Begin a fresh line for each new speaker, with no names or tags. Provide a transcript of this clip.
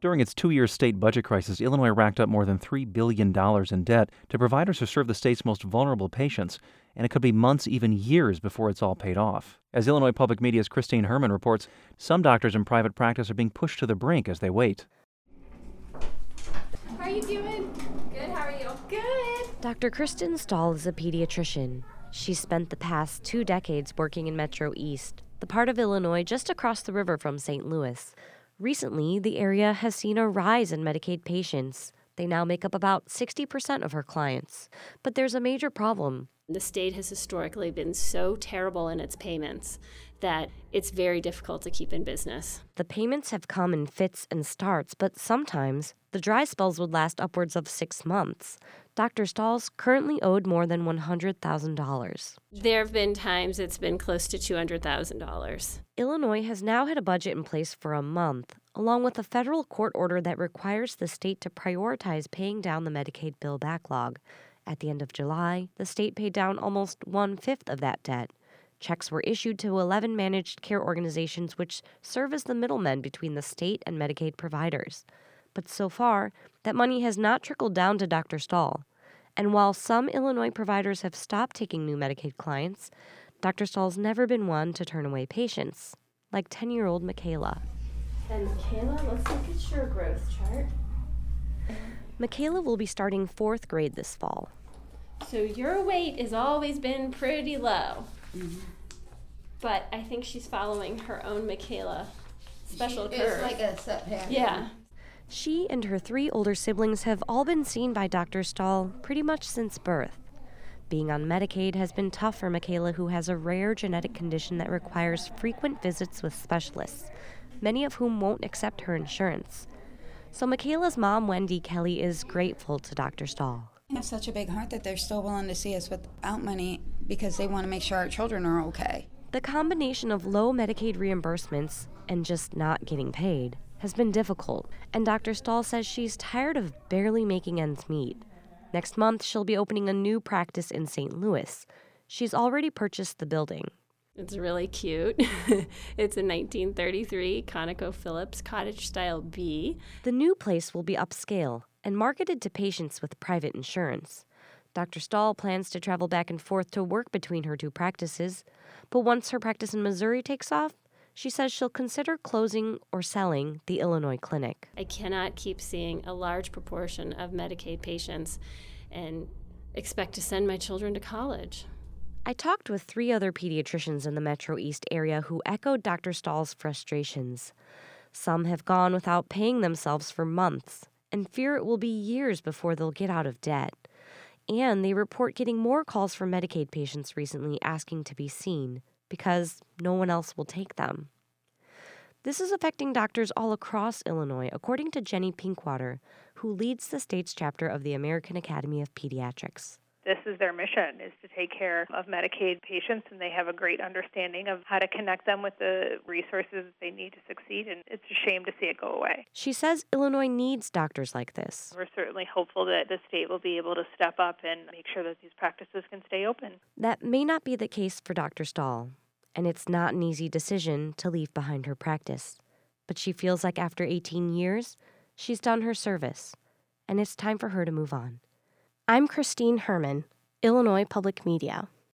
During its 2-year state budget crisis, Illinois racked up more than $3 billion in debt to providers who serve the state's most vulnerable patients, and it could be months, even years, before it's all paid off. As Illinois Public Media's Christine Herman reports, some doctors in private practice are being pushed to the brink as they wait.
How are you doing? Good, how are you? Good.
Dr. Kristen Stahl is a pediatrician. She spent the past 2 decades working in Metro East, the part of Illinois just across the river from St. Louis. Recently, the area has seen a rise in Medicaid patients. They now make up about 60% of her clients. But there's a major problem.
The state has historically been so terrible in its payments that it's very difficult to keep in business.
The payments have come in fits and starts, but sometimes the dry spells would last upwards of 6 months. Dr. Stahl's currently owed more than $100,000.
There have been times it's been close to $200,000.
Illinois has now had a budget in place for a month, along with a federal court order that requires the state to prioritize paying down the Medicaid bill backlog. At the end of July, the state paid down almost 1/5 of that debt. Checks were issued to 11 managed care organizations which serve as the middlemen between the state and Medicaid providers. But so far, that money has not trickled down to Dr. Stahl. And while some Illinois providers have stopped taking new Medicaid clients, Dr. Stahl's never been one to turn away patients, like 10-year-old Michaela.
And Michaela, let's look at your growth chart.
Michaela will be starting 4th grade this fall.
So your weight has always been pretty low.
Mm-hmm.
But I think she's following her own Michaela special curve.
It's like a set pattern.
Yeah.
She and her 3 older siblings have all been seen by Dr. Stahl pretty much since birth. Being on Medicaid has been tough for Michaela, who has a rare genetic condition that requires frequent visits with specialists, many of whom won't accept her insurance. So Michaela's mom, Wendy Kelly, is grateful to Dr. Stahl.
I have such a big heart that they're still willing to see us without money because they want to make sure our children are okay.
The combination of low Medicaid reimbursements and just not getting paid has been difficult, and Dr. Stahl says she's tired of barely making ends meet. Next month, she'll be opening a new practice in St. Louis. She's already purchased the building.
It's really cute. It's a 1933 ConocoPhillips cottage-style B.
The new place will be upscale and marketed to patients with private insurance. Dr. Stahl plans to travel back and forth to work between her 2 practices, but once her practice in Missouri takes off, she says she'll consider closing or selling the Illinois clinic.
I cannot keep seeing a large proportion of Medicaid patients and expect to send my children to college.
I talked with 3 other pediatricians in the Metro East area who echoed Dr. Stahl's frustrations. Some have gone without paying themselves for months and fear it will be years before they'll get out of debt. And they report getting more calls from Medicaid patients recently asking to be seen because no one else will take them. This is affecting doctors all across Illinois, according to Jenny Pinkwater, who leads the state's chapter of the American Academy of Pediatrics.
This is their mission, is to take care of Medicaid patients, and they have a great understanding of how to connect them with the resources they need to succeed, and it's a shame to see it go away.
She says Illinois needs doctors like this.
We're certainly hopeful that the state will be able to step up and make sure that these practices can stay open.
That may not be the case for Dr. Stahl, and it's not an easy decision to leave behind her practice. But she feels like after 18 years, she's done her service, and it's time for her to move on. I'm Christine Herman, Illinois Public Media.